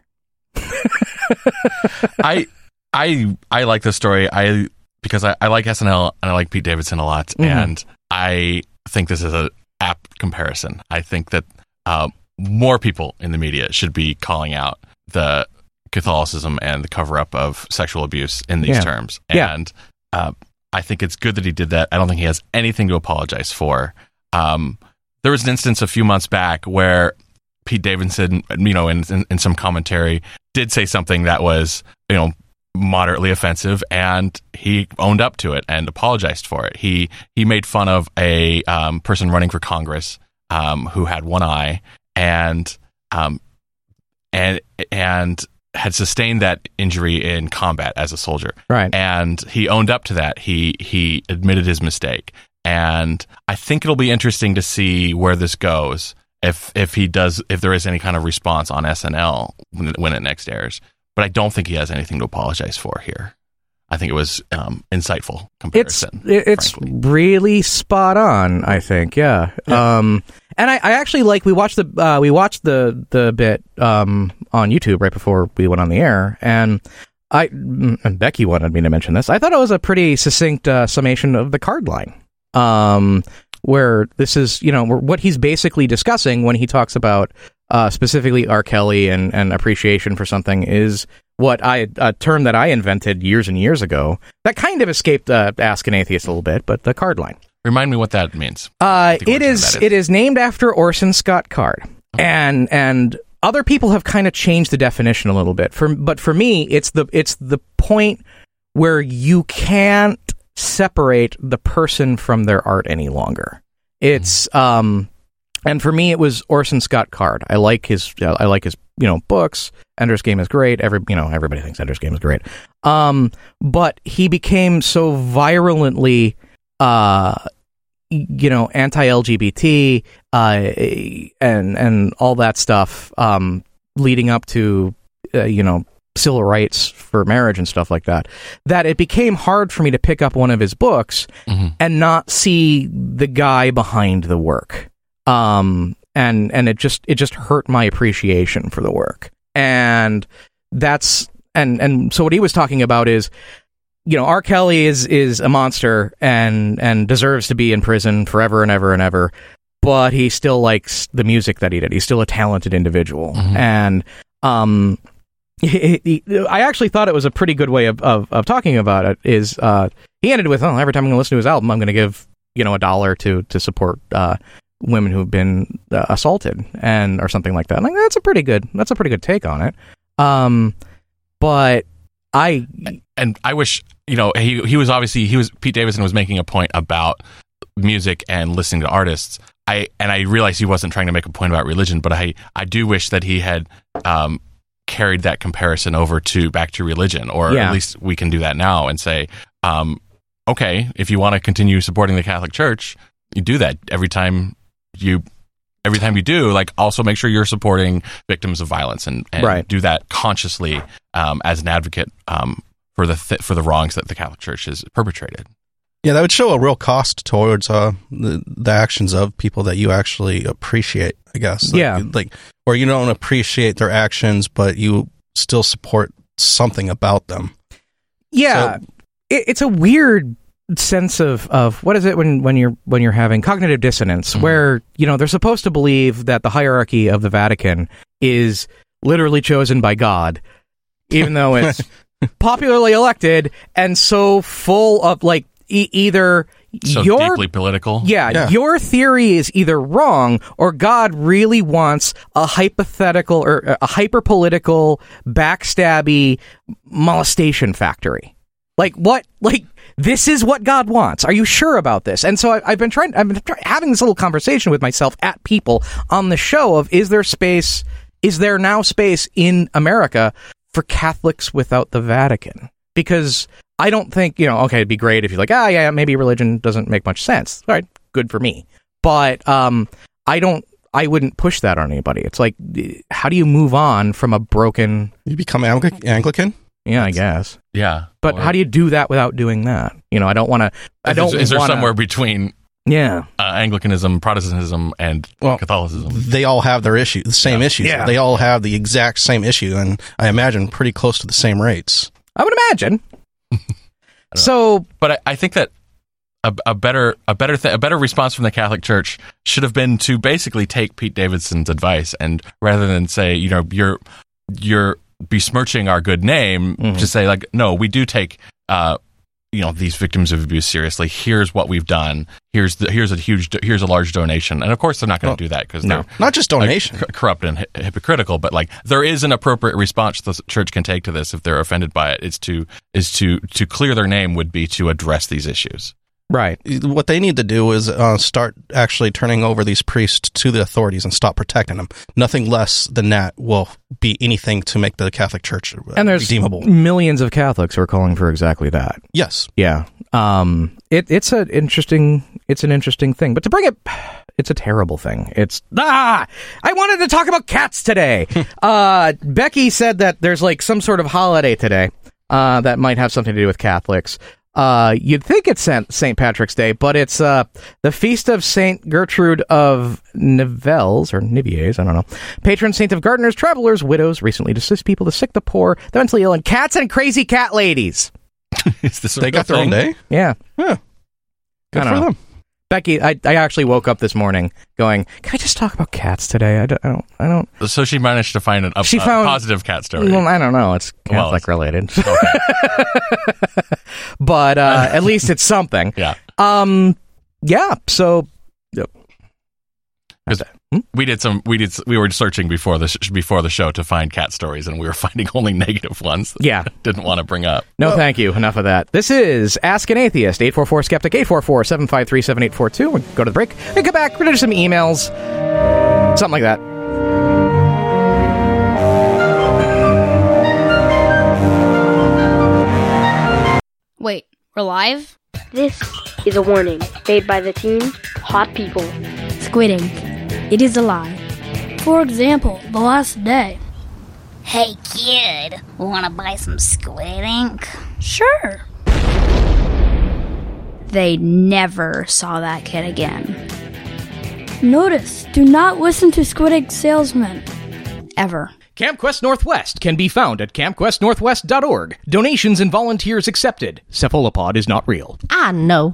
I I I like this story. I... Because I, I like S N L and I like Pete Davidson a lot, mm-hmm. and I think this is an apt comparison. I think that uh, more people in the media should be calling out the Catholicism and the cover-up of sexual abuse in these yeah. terms. Yeah. And uh, I think it's good that he did that. I don't think he has anything to apologize for. Um, there was an instance a few months back where Pete Davidson, you know, in, in, in some commentary, did say something that was, you know, moderately offensive, and he owned up to it and apologized for it. He he made fun of a um, person running for Congress um, who had one eye and um, and and had sustained that injury in combat as a soldier. Right, and he owned up to that. He he admitted his mistake, and I think it'll be interesting to see where this goes. If if he does, if there is any kind of response on S N L when it, when it next airs. But I don't think he has anything to apologize for here. I think it was um, insightful comparison. It's it's frankly. really spot on. I think, yeah. yeah. Um, and I, I actually like we watched the uh, we watched the the bit um, on YouTube right before we went on the air, and I and Becky wanted me to mention this. I thought it was a pretty succinct uh, summation of the card line, um, where this is you know what he's basically discussing when he talks about. Uh, specifically R. Kelly and, and appreciation for something is what I a term that I invented years and years ago that kind of escaped uh, Ask an Atheist a little bit, but the card line. Remind me what that means. Uh, it is, is it is named after Orson Scott Card, okay. and and other people have kind of changed the definition a little bit. For but for me, it's the it's the point where you can't separate the person from their art any longer. It's mm-hmm. um, and for me, it was Orson Scott Card. I like his uh, I like his you know books. Ender's Game is great. Every you know everybody thinks Ender's Game is great. Um, but he became so virulently uh, you know anti-L G B T uh, and and all that stuff um, leading up to uh, you know. civil rights for marriage and stuff like that, that it became hard for me to pick up one of his books mm-hmm. and not see the guy behind the work. Um, and, and it just, it just hurt my appreciation for the work. And that's, and, and so what he was talking about is, you know, R. Kelly is, is a monster and, and deserves to be in prison forever and ever and ever, but he still likes the music that he did. He's still a talented individual. Mm-hmm. And, um, He, he, I actually thought it was a pretty good way of, of, of talking about it. Is uh, he ended with, "Oh, every time I'm going to listen to his album, I'm going to give you know a dollar to to support uh, women who've been uh, assaulted and or something like that." I'm like, that's a pretty good that's a pretty good take on it. Um, but I and I wish you know he he was obviously he was Pete Davidson was making a point about music and listening to artists. I and I realized he wasn't trying to make a point about religion, but I I do wish that he had. Um, carried that comparison over to back to religion, or yeah. at least we can do that now and say, um, okay, if you want to continue supporting the Catholic Church, you do that every time you, every time you do, like also make sure you're supporting victims of violence and, and right. do that consciously um, as an advocate um, for the th- for the wrongs that the Catholic Church has perpetrated. Yeah, that would show a real cost towards uh, the, the actions of people that you actually appreciate, I guess. Like, yeah. Like, or you don't appreciate their actions, but you still support something about them. Yeah. So, it, it's a weird sense of, of what is it when, when you're when you're having cognitive dissonance, mm-hmm. where, you know, they're supposed to believe that the hierarchy of the Vatican is literally chosen by God, even though it's popularly elected and so full of, like, E- either so your, deeply political. Yeah, yeah, your theory is either wrong or God really wants a hypothetical or a hyper-political, backstabby molestation factory. Like what? Like this is what God wants. Are you sure about this? And so I, I've been trying. I've been try, having this little conversation with myself at people on the show of is there space? Is there now space in America for Catholics without the Vatican? Because I don't think, you know, okay, it'd be great if you're like, ah, yeah, maybe religion doesn't make much sense. All right, good for me. But um, I don't, I wouldn't push that on anybody. It's like, how do you move on from a broken... You become Angli- Anglican? Yeah, I guess. Yeah. But or... how do you do that without doing that? You know, I don't want to... I don't. Is, is there wanna, somewhere between... Yeah, uh, Anglicanism, Protestantism, and well, Catholicism? They all have their issue, the same yeah. issues. Yeah. They all have the exact same issue, and I imagine pretty close to the same rates. I would imagine. So, but I, I think that a, a better, a better, th- a better response from the Catholic Church should have been to basically take Pete Davidson's advice, and rather than say, you know, you're you're besmirching our good name, mm-hmm. to say like, no, we do take, uh, you know, these victims of abuse seriously. Here's what we've done. Here's the, here's a huge, here's a large donation, and of course they're not going to well, do that because no, they're not just donation, like, corrupt and hi- hypocritical. But like, there is an appropriate response the church can take to this if they're offended by it. Is to is to to clear their name would be to address these issues. Right. What they need to do is uh, start actually turning over these priests to the authorities and stop protecting them. Nothing less than that will be anything to make the Catholic Church uh, and there's redeemable. Millions of Catholics who are calling for exactly that. Yes. Yeah. Um. It it's an interesting it's an interesting thing, but to bring it, it's a terrible thing. It's ah. I wanted to talk about cats today. uh, Becky said that there's like some sort of holiday today. Uh, that might have something to do with Catholics. Uh, you'd think it's Saint Patrick's Day, but it's uh, the feast of Saint Gertrude of Nivelles, or Niviers, I don't know. Patron saint of gardeners, travelers, widows, recently deceased people, the sick, the poor, the mentally ill, and cats and crazy cat ladies. Is this they got their thing? own day? Yeah. Yeah. Good for know. them. Becky, I, I actually woke up this morning going, can I just talk about cats today? I don't, I don't, I don't. So she managed to find an, a, she a found, positive cat story. Well, I don't know. It's Catholic well, related. Okay. But uh, at least it's something. Yeah. Um. Yeah. So. Yep. Hmm? We did some. We did. We were searching before the sh- before the show to find cat stories, and we were finding only negative ones. That yeah, didn't want to bring up. No, well, thank you. Enough of that. This is Ask an Atheist. eight four four skeptic. eight four four, seven five three, seven eight four two. We'll go to the break and come back. We're gonna do some emails, something like that. Wait, we're live? This is a warning made by the team Hot People. Squid Ink. It is a lie. For example, the last day. Hey kid, wanna buy some squid ink? Sure. They never saw that kid again. Notice, do not listen to Squid Ink salesmen. Ever. Camp Quest Northwest can be found at camp quest northwest dot org. Donations and volunteers accepted. Cephalopod is not real. I know.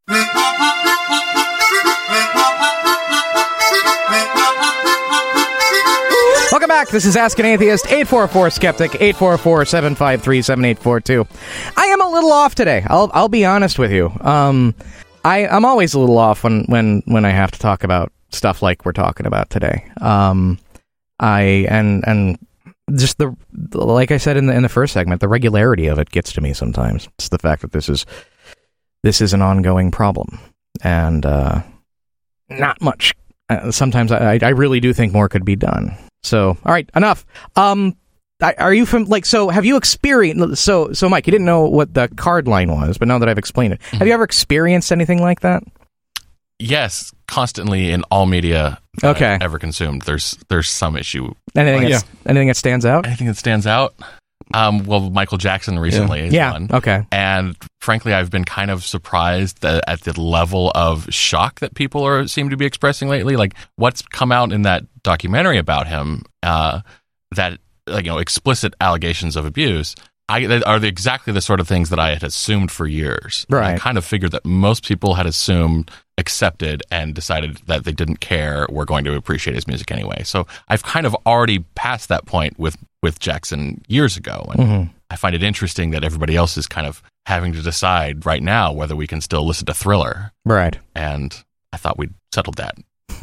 Welcome back. This is Ask an Atheist. eight four four skeptic. eight four four, seven five three, seven eight four two. I am a little off today. I'll I'll be honest with you. Um, I I'm always a little off when when when I have to talk about stuff like we're talking about today. Um, I and and just the like I said in the in the first segment, the regularity of it gets to me sometimes. It's the fact that this is this is an ongoing problem, and uh, not much. Uh, sometimes I I really do think more could be done. So, all right, enough. Um, are you from like so? Have you experienced so so, Mike? You didn't know what the card line was, but now that I've explained it, mm-hmm. have you ever experienced anything like that? Yes, constantly in all media that okay. I've ever consumed. There's there's some issue. Anything? Yeah. Anything that stands out? Anything that stands out? Um, well, Michael Jackson recently yeah. is yeah. one. Okay. And frankly, I've been kind of surprised that at the level of shock that people are seem to be expressing lately. Like what's come out in that documentary about him, uh, that like, you know, explicit allegations of abuse. I, they are the, exactly the sort of things that I had assumed for years. Right. I kind of figured that most people had assumed, accepted, and decided that they didn't care, were going to appreciate his music anyway. So I've kind of already passed that point with, with Jackson years ago. And mm-hmm. I find it interesting that everybody else is kind of having to decide right now whether we can still listen to Thriller. Right. And I thought we'd settled that.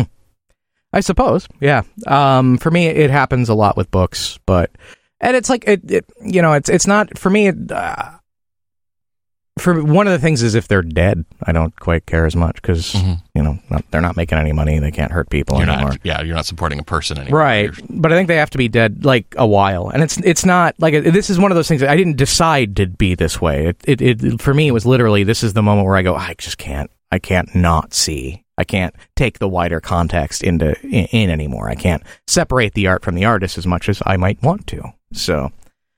I suppose. Yeah. Um, for me, it happens a lot with books, but... And it's like, it, it, you know, it's it's not, for me, it, uh, for one of the things is if they're dead, I don't quite care as much because, mm-hmm. you know, not, they're not making any money. They can't hurt people you're anymore. Not, yeah, you're not supporting a person anymore. Right. You're... But I think they have to be dead, like, a while. And it's it's not, like, this is one of those things that I didn't decide to be this way. It, it, it for me, it was literally, this is the moment where I go, I just can't, I can't not see. I can't take the wider context into in, in anymore. I can't separate the art from the artist as much as I might want to. So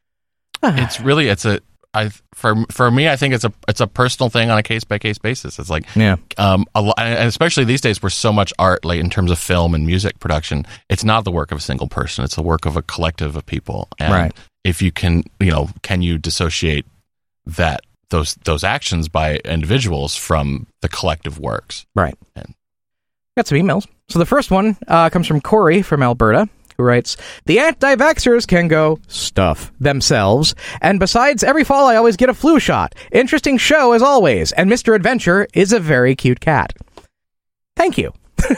it's really it's a I for for me I think it's a it's a personal thing on a case by case basis. It's like yeah, um, a lot, and especially these days where so much art, like in terms of film and music production, it's not the work of a single person. It's the work of a collective of people. And right. if you can, you know, can you dissociate that those those actions by individuals from the collective works? Right. And got some emails. So the first one uh, comes from Corey from Alberta, who writes, the anti-vaxxers can go stuff themselves, and besides, every fall I always get a flu shot. Interesting show as always, and Mister Adventure is a very cute cat. Thank you.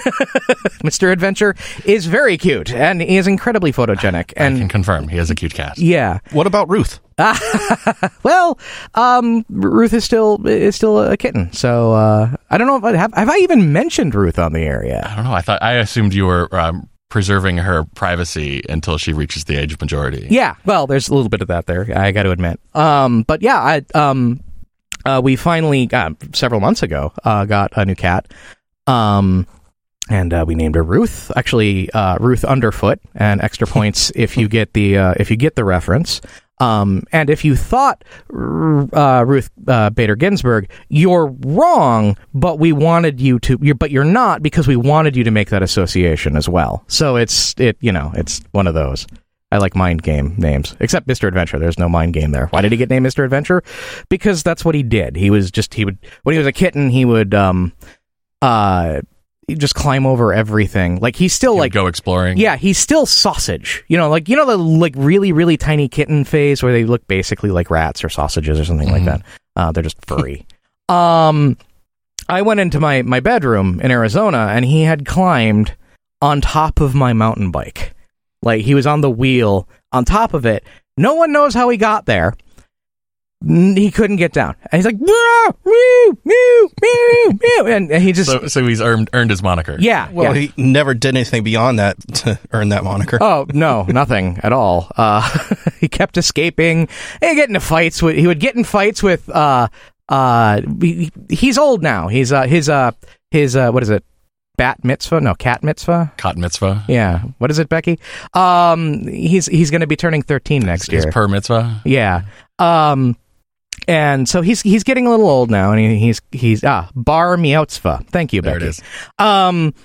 Mister Adventure is very cute, and he is incredibly photogenic. And I can confirm, he has a cute cat. Yeah. What about Ruth? Well, um, Ruth is still is still a kitten, so uh, I don't know if I have, have I even mentioned Ruth on the air yet? I don't know. I thought I assumed you were um, preserving her privacy until she reaches the age of majority. Yeah, well, there's a little bit of that there, I got to admit. Um, but yeah, I um, uh, we finally uh, several months ago uh, got a new cat. Um. And uh, we named her Ruth. Actually, uh, Ruth Underfoot, and extra points if you get the uh, if you get the reference. Um, and if you thought uh, Ruth uh, Bader Ginsburg, you're wrong. But we wanted you to, you're, but you're not because we wanted you to make that association as well. So it's it, you know, it's one of those. I like mind game names, except Mister Adventure. There's no mind game there. Why did he get named Mister Adventure? Because that's what he did. He was just he would when he was a kitten, he would. Um, uh, just climb over everything. Like he's still He'd like go exploring. Yeah, he's still sausage. You know, like you know the like really really tiny kitten phase where they look basically like rats or sausages or something mm-hmm. like that. Uh, they're just furry. um, I went into my my bedroom in Arizona, and he had climbed on top of my mountain bike. Like he was on the wheel on top of it. No one knows how he got there. He couldn't get down. And he's like, meow, meow, meow, meow, and, and he just... So, so he's earned, earned his moniker. Yeah. Well, yeah. he never did anything beyond that to earn that moniker. Oh, no, nothing at all. Uh, he kept escaping and getting into fights with... He would get in fights with... Uh, uh, he, he's old now. He's, uh, his, uh, his, uh, what is it? Bat mitzvah? No, cat mitzvah? Cat mitzvah. Yeah. What is it, Becky? Um, he's, he's going to be turning thirteen next his, year. His per mitzvah? Yeah. Um... And so he's he's getting a little old now, and he, he's he's ah bar mitzvah. Thank you, Becky. There it is. Um,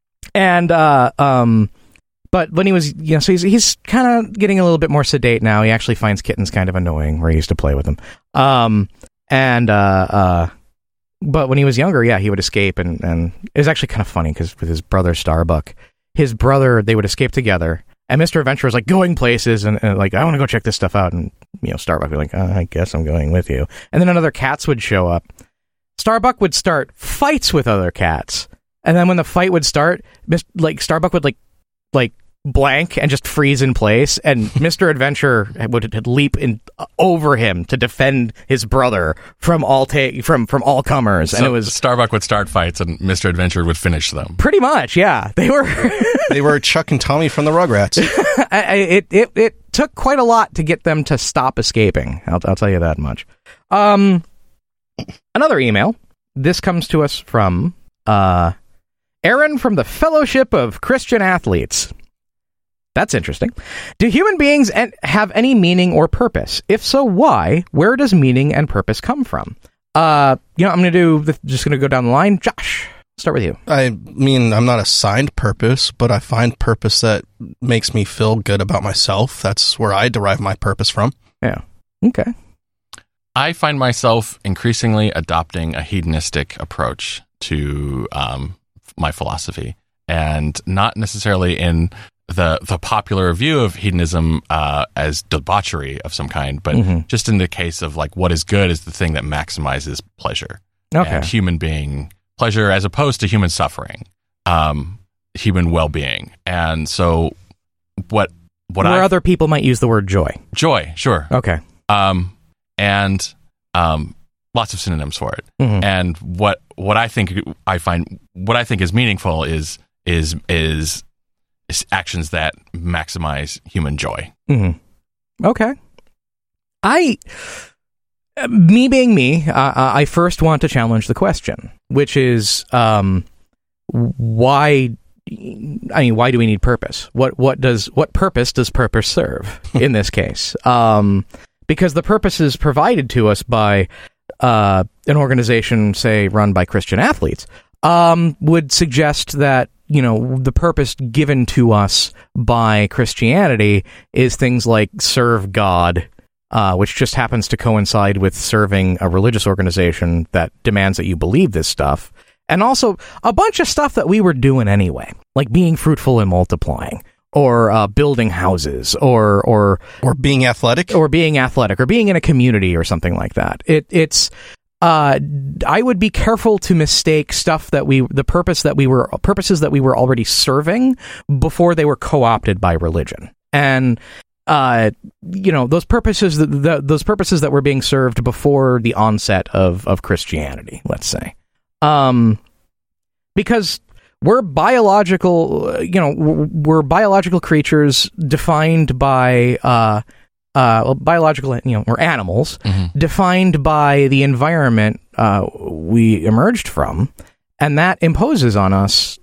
and uh, um, but when he was, you know, so he's he's kind of getting a little bit more sedate now. He actually finds kittens kind of annoying, where he used to play with them. Um, and uh, uh, but when he was younger, yeah, he would escape, and and it was actually kind of funny because with his brother Starbuck, his brother they would escape together. And Mister Adventure was like going places and, and like, I want to go check this stuff out. And, you know, Starbuck would be like, oh, I guess I'm going with you. And then another cats would show up. Starbuck would start fights with other cats. And then when the fight would start, like Starbuck would like, like blank and just freeze in place. And Mister Adventure would leap in over him to defend his brother from all ta- from from all comers. So and it was Starbuck would start fights and Mister Adventure would finish them. Pretty much, yeah. They were they were Chuck and Tommy from the Rugrats. I, I, it it it took quite a lot to get them to stop escaping. I'll I'll tell you that much. Um, another email. This comes to us from uh, Aaron from the Fellowship of Christian Athletes. That's interesting. Do human beings en- have any meaning or purpose? If so, why? Where does meaning and purpose come from? Uh, you know, I'm going to do, the, just going to go down the line. Josh, start with you. I mean, I'm not assigned purpose, but I find purpose that makes me feel good about myself. That's where I derive my purpose from. Yeah. Okay. I find myself increasingly adopting a hedonistic approach to um, my philosophy, and not necessarily in the the popular view of hedonism uh, as debauchery of some kind, but mm-hmm. just in the case of like what is good is the thing that maximizes pleasure. Okay. And human being pleasure as opposed to human suffering, um, human well-being. And so what what Where I, other people might use the word joy. Joy, sure. Okay. Um, and um, lots of synonyms for it. Mm-hmm. And what what I think I find what I think is meaningful is is is actions that maximize human joy. Mm-hmm. Okay. I, me being me, uh, I first want to challenge the question, which is, um, why, I mean, why do we need purpose? What, what does, what purpose does purpose serve in this case? Um, because the purpose is provided to us by, uh, an organization, say, run by Christian athletes, um, would suggest that, you know, the purpose given to us by Christianity is things like serve God, uh, which just happens to coincide with serving a religious organization that demands that you believe this stuff. And also a bunch of stuff that we were doing anyway, like being fruitful and multiplying, or uh, building houses, or or or being athletic, or being athletic, or being in a community, or something like that. It it's. Uh, I would be careful to mistake stuff that we, the purpose that we were, purposes that we were already serving before they were co-opted by religion. And, uh, you know, those purposes, the, the, those purposes that were being served before the onset of, of Christianity, let's say. Um, because we're biological, you know, we're biological creatures defined by, uh, Uh, well, biological, you know, we're animals, mm-hmm. defined by the environment uh, we emerged from, and that imposes on us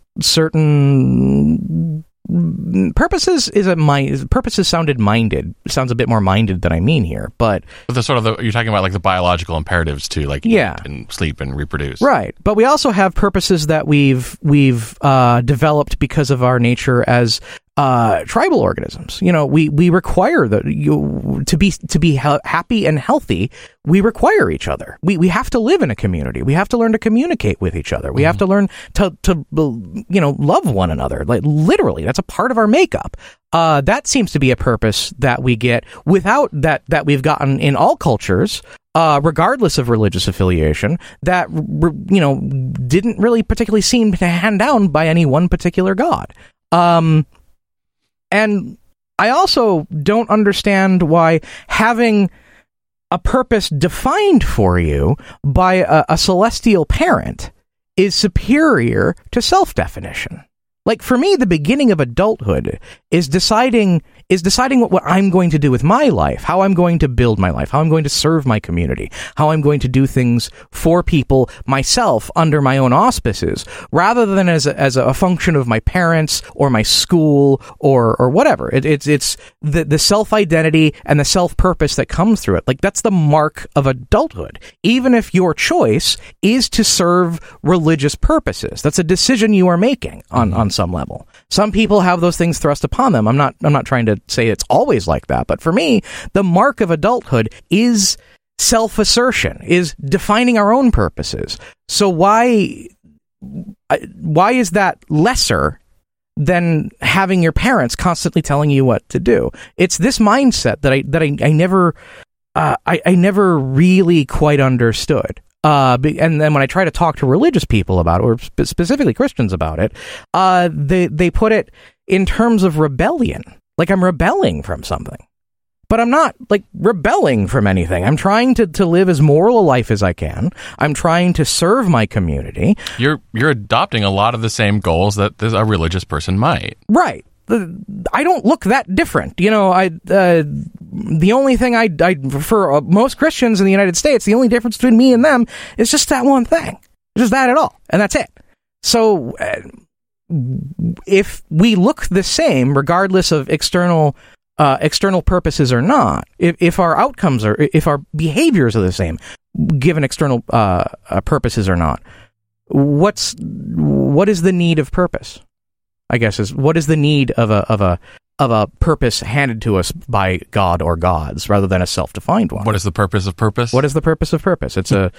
certain purposes. Is a mind purposes sounded minded sounds a bit more minded than I mean here, but the sort of the, you're talking about like the biological imperatives to like yeah. eat and sleep and reproduce, right? But we also have purposes that we've we've uh, developed because of our nature as uh, tribal organisms. You know, we, we require the you to be to be ha- happy and healthy. We require each other. We we have to live in a community. We have to learn to communicate with each other. We mm-hmm. have to learn to to you know love one another. Like literally, that's a part of our makeup. Uh, that seems to be a purpose that we get without that that we've gotten in all cultures. Uh, regardless of religious affiliation, that, you know, didn't really particularly seem to hand down by any one particular god. Um, and I also don't understand why having a purpose defined for you by a, a celestial parent is superior to self-definition. Like, for me, the beginning of adulthood is deciding is deciding what, what I'm going to do with my life, how I'm going to build my life, how I'm going to serve my community, how I'm going to do things for people myself under my own auspices, rather than as a, as a function of my parents or my school or or whatever. It, it's it's the, the self-identity and the self-purpose that comes through it. Like, that's the mark of adulthood. Even if your choice is to serve religious purposes, that's a decision you are making on, on some level. Some people have those things thrust upon them. I'm not I'm not trying to say it's always like that, but for me, the mark of adulthood is self-assertion, is defining our own purposes. So why why is that lesser than having your parents constantly telling you what to do? It's this mindset that I that I, I never uh, I, I never really quite understood. Uh, and then when I try to talk to religious people about it, or spe- specifically Christians about it, uh, they they put it in terms of rebellion. Like I'm rebelling from something. But I'm not, like, rebelling from anything. I'm trying to, to live as moral a life as I can. I'm trying to serve my community. You're you're adopting a lot of the same goals that a religious person might. Right. I don't look that different. You know, I uh, the only thing I, I for uh, most Christians in the United States, the only difference between me and them is just that one thing. Just that at all. And that's it. So uh, if we look the same, regardless of external uh, external purposes or not, if, if our outcomes are, if our behaviors are the same, given external uh, uh, purposes or not, what's what is the need of purpose? I guess is what is the need of a of a of a purpose handed to us by God or gods rather than a self-defined one? What is the purpose of purpose? What is the purpose of purpose? It's a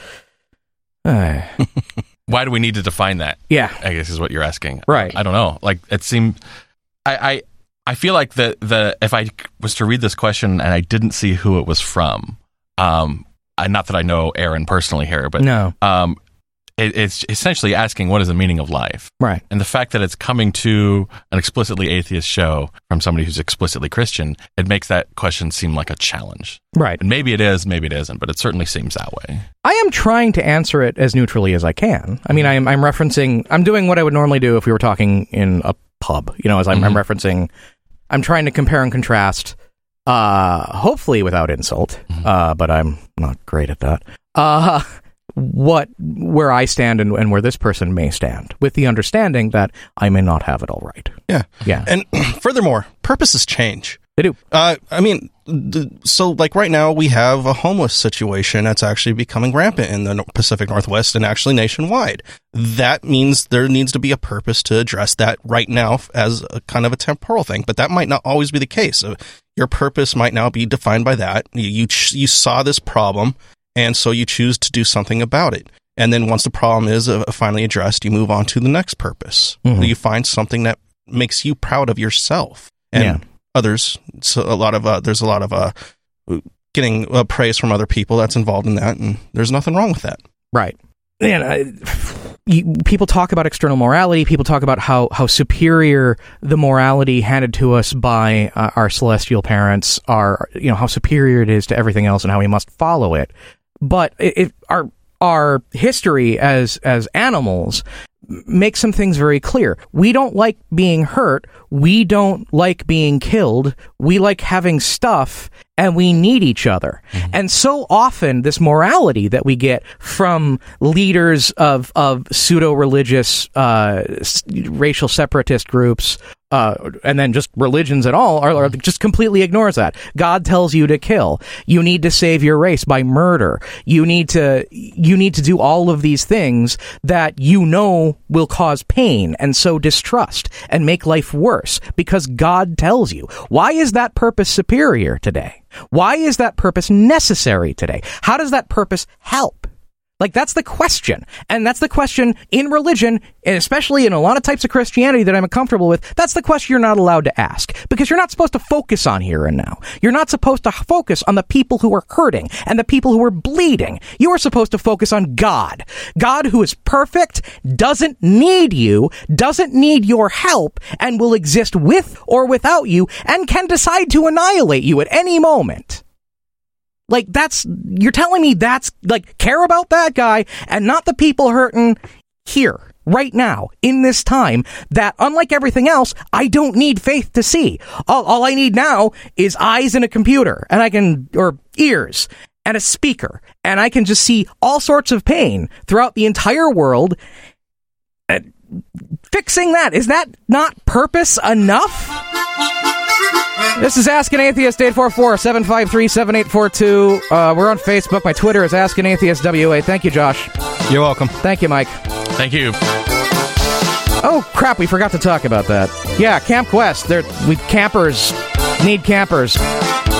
uh, why do we need to define that? Yeah, I guess is what you're asking. Right. I don't know. Like it seemed, I I, I feel like the the if I was to read this question and I didn't see who it was from, um, I, not that I know Aaron personally here, but no, um. It, it's essentially asking what is the meaning of life, right? And the fact that it's coming to an explicitly atheist show from somebody who's explicitly Christian, it makes that question seem like a challenge, right? And maybe it is, maybe it isn't, but it certainly seems that way. I am trying to answer it as neutrally as I can. I mean, I'm I'm referencing, I'm doing what I would normally do if we were talking in a pub. You know, as I'm, mm-hmm. I'm referencing, I'm trying to compare and contrast, uh, hopefully without insult, mm-hmm. uh, but I'm not great at that. Uh. What where I stand and, and where this person may stand, with the understanding that I may not have it all right. Yeah, yeah. And furthermore, purposes change. They do. Uh, I mean, th- so like right now we have a homeless situation that's actually becoming rampant in the Pacific Northwest and actually nationwide. That means there needs to be a purpose to address that right now as a kind of a temporal thing, but that might not always be the case. So your purpose might now be defined by that. You you, ch- you saw this problem. And so you choose to do something about it. And then once the problem is uh, finally addressed, you move on to the next purpose. Mm-hmm. You find something that makes you proud of yourself and yeah. others. So a lot of uh, there's a lot of uh, getting uh, praise from other people that's involved in that, and there's nothing wrong with that. Right. And I, you, people talk about external morality. People talk about how, how superior the morality handed to us by uh, our celestial parents are. You know how superior it is to everything else, and how we must follow it. But it, it, our our history as as animals makes some things very clear. We don't like being hurt. We don't like being killed. We like having stuff and we need each other. Mm-hmm. And so often this morality that we get from leaders of, of pseudo-religious, uh, racial separatist groups, Uh, and then just religions at all, are, are just completely ignores that. God tells you to kill. You need to save your race by murder. You need to, you need to do all of these things that you know will cause pain and sow distrust and make life worse because God tells you. Why is that purpose superior today? Why is that purpose necessary today? How does that purpose help? Like, that's the question. And that's the question in religion, and especially in a lot of types of Christianity that I'm comfortable with. That's the question you're not allowed to ask. Because you're not supposed to focus on here and now. You're not supposed to focus on the people who are hurting and the people who are bleeding. You are supposed to focus on God. God, who is perfect, doesn't need you, doesn't need your help, and will exist with or without you, and can decide to annihilate you at any moment. Like, that's, you're telling me that's, like, care about that guy and not the people hurting here, right now, in this time, that, unlike everything else, I don't need faith to see. All, all I need now is eyes and a computer, and I can, or ears, and a speaker, and I can just see all sorts of pain throughout the entire world. And fixing that, is that not purpose enough? This is Ask an Atheist, eight four four, seven five three, seven eight four two. Uh, we're on Facebook. My Twitter is Ask an Atheist W A. Thank you, Josh. You're welcome. Thank you, Mike. Thank you. Oh, crap, we forgot to talk about that. Yeah, Camp Quest. They're, we campers need campers.